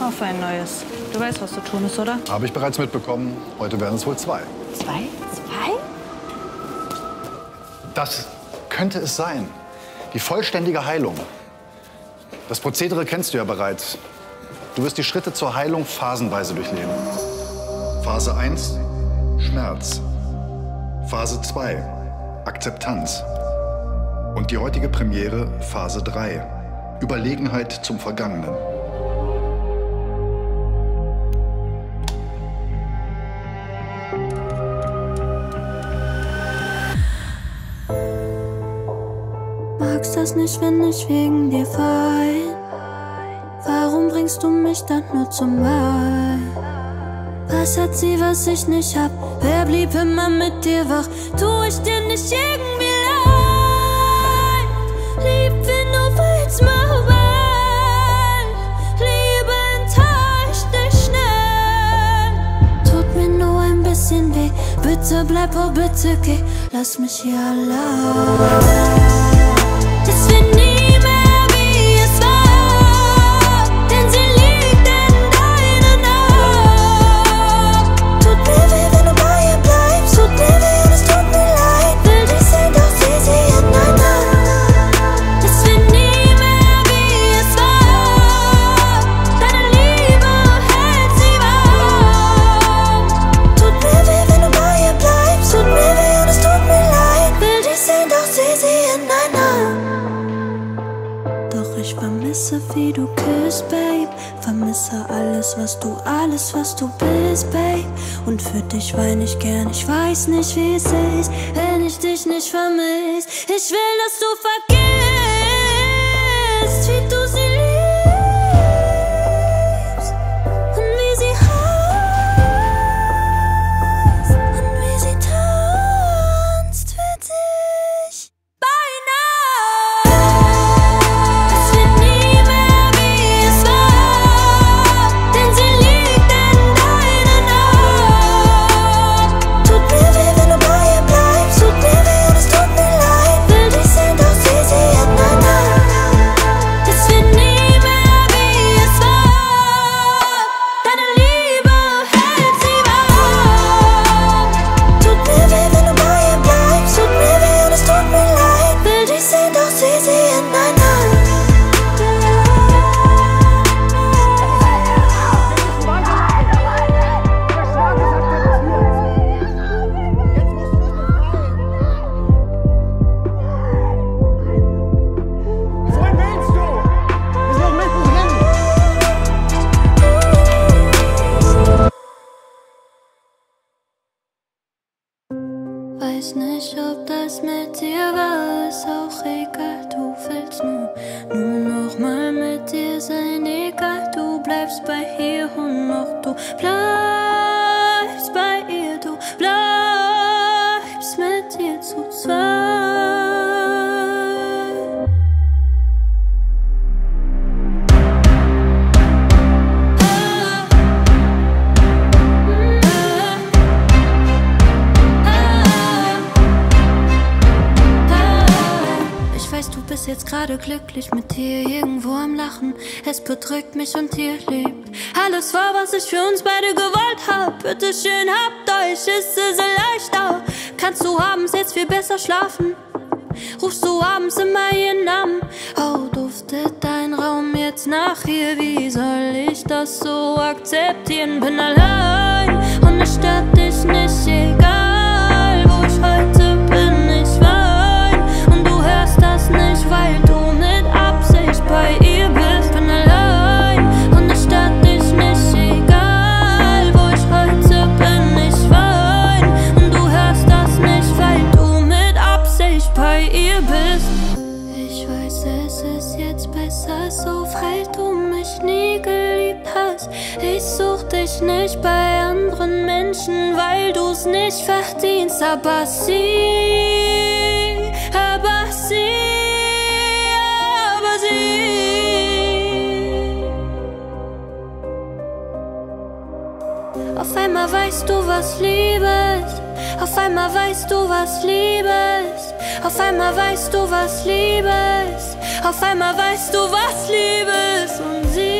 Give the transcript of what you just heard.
Auf ein neues. Du weißt, was zu tun ist, oder? Habe ich bereits mitbekommen. Heute werden es wohl 2. 2? 2? Das könnte es sein. Die vollständige Heilung. Das Prozedere kennst du ja bereits. Du wirst die Schritte zur Heilung phasenweise durchleben. Phase 1, Schmerz. Phase 2, Akzeptanz. Und die heutige Premiere, Phase 3, Überlegenheit zum Vergangenen. Magst das nicht, wenn ich wegen dir wein? Warum bringst du mich dann nur zum Wein? Was hat sie, was ich nicht hab? Wer blieb immer mit dir wach? Tu ich dir nicht irgendwie leid? Lieb, wenn du willst, mach rein. Liebe enttäuscht dich schnell. Tut mir nur ein bisschen weh. Bitte bleib, oh bitte geh. Lass mich hier allein. Es wird nie mehr wie es war, denn sie liegt in deinen Armen. Tut mir weh, wenn du bei ihr bleibst, tut mir weh und es tut mir leid. Will dich sehen, doch sieh sie in deinen Armen. Es wird nie mehr wie es war, deine Liebe hält sie warm. Tut mir weh, wenn du bei ihr bleibst, tut mir weh und es tut mir leid. Will dich sehen, doch sieh sie in deinen Armen. Ich vermisse, wie du küsst, Babe. Vermisse alles, was du bist, Babe. Und für dich wein ich gern, ich weiß nicht, wie es ist, wenn ich dich nicht vermiss. Ich will, dass du vergisst, wie du sie liebst und wie sie heißt und wie sie tanzt für dich. Weiß nicht, ob das mit dir war, ist auch egal, du willst nur noch mal mit dir sein, egal, du bleibst bei ihr und noch du bleibst bei ihr, du bleibst mit ihr zu zweit. Du bist jetzt gerade glücklich mit dir irgendwo am Lachen. Es bedrückt mich und ihr liebt alles war, was ich für uns beide gewollt hab. Bitte schön, habt euch, ist es erleichtert. Kannst du abends jetzt viel besser schlafen? Rufst du abends immer ihren Namen? Oh, duftet dein Raum jetzt nach ihr? Wie soll ich das so akzeptieren? Bin allein und es stört dich nicht, egal wo ich heute bin, ich wein. Und du hörst das nicht, weil du mit Absicht bei ihr bist. Bin allein und es stört dich nicht, egal wo ich heute bin, ich wein. Und du hörst das nicht, weil du mit Absicht bei ihr bist. Ich weiß, es ist jetzt besser so, weil du mich nie geliebt hast. Ich such dich nicht bei anderen Menschen, weil du's nicht verdienst. Aber sie auf einmal weißt du, was Liebe ist. Auf einmal weißt du, was Liebe ist. Auf einmal weißt du, was Liebe ist. Auf einmal weißt du, was Liebe ist. Und sie